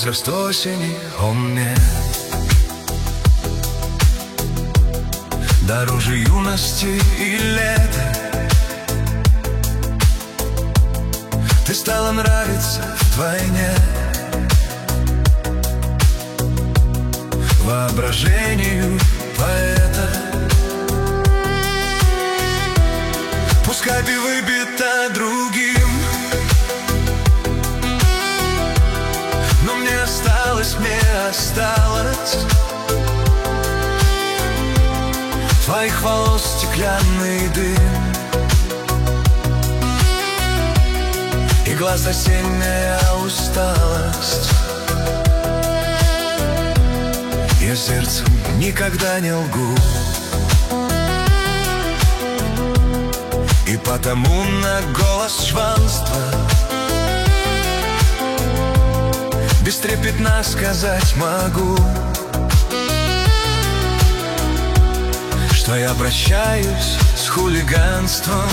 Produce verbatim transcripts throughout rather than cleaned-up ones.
возраст осени, он мне дороже юности и лета. Ты стала нравиться вдвойне воображению поэта. Пускай ты выбита другим, но мне осталось, мне осталось твоих волос стеклянный дым и глаз осенняя усталость. Я сердцем никогда не лгу, и потому на голос чванства бестрепетно сказать могу, что я прощаюсь с хулиганством.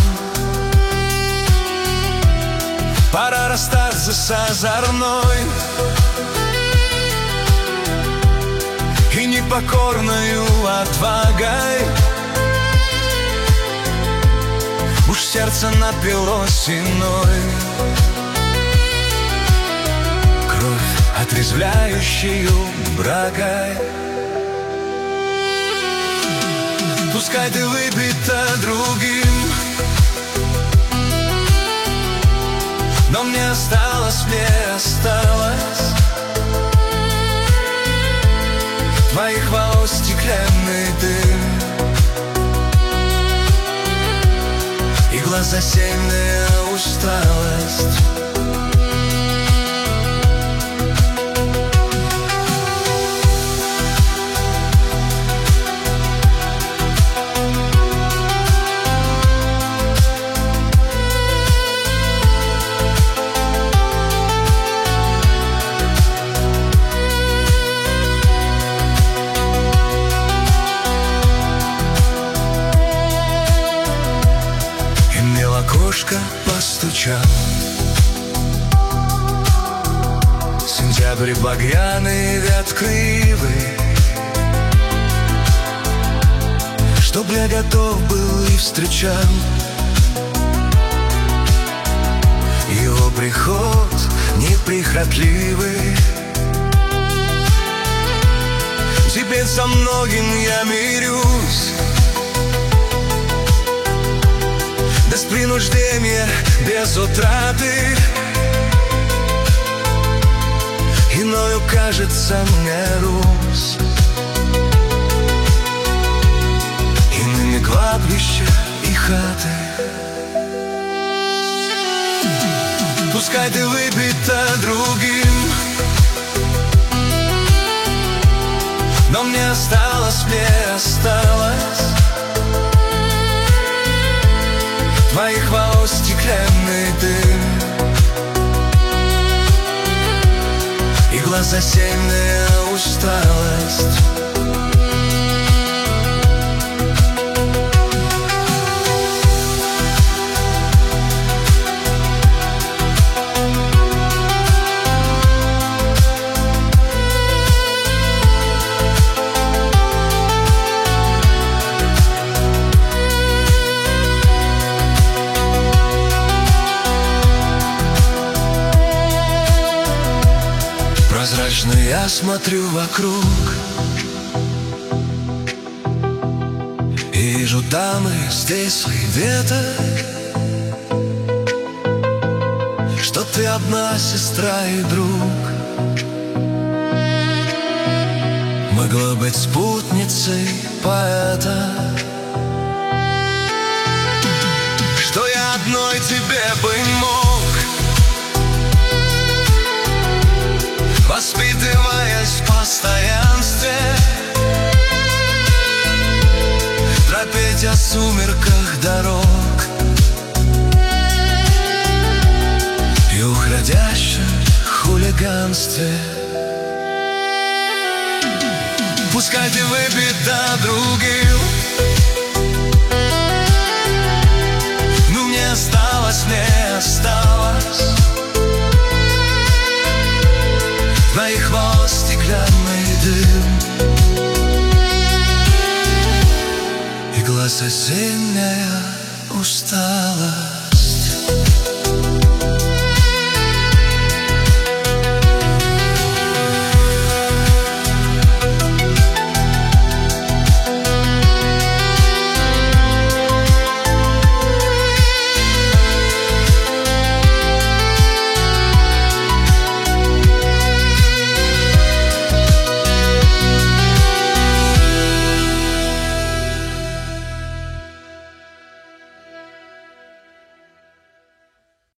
Пора расстаться с озорной и непокорною отвагой. Уж сердце напилось иной кровь, отрезвляющую брагой. Пускай ты выбита другим, но мне осталось, мне осталось твоих волос стеклянный дым и глаз осенняя усталость. Окошко постучал сентябрь багряный, веткой ивы, чтоб я готов был и встречал его приход неприхотливый. Теперь со многим я мирюсь, без принуждения, без утраты. Иною кажется мне Русь иными кладбища и хаты. Пускай ты выбита другим, но мне осталось, мне осталось твоих волос стеклянный дым и глаз осенняя усталость. Прозрачно я смотрю вокруг и вижу там и здесь своих веток, что ты одна сестра и друг. Могла быть спутницей поэта, что я одной тебе бы мог, воспитываясь в постоянстве, тропеть о сумерках дорог и уходящем хулиганстве. Пускай ты выбита другим, но мне осталось, мне осталось твои хвост стеклянный дым и глаз осенняя устала.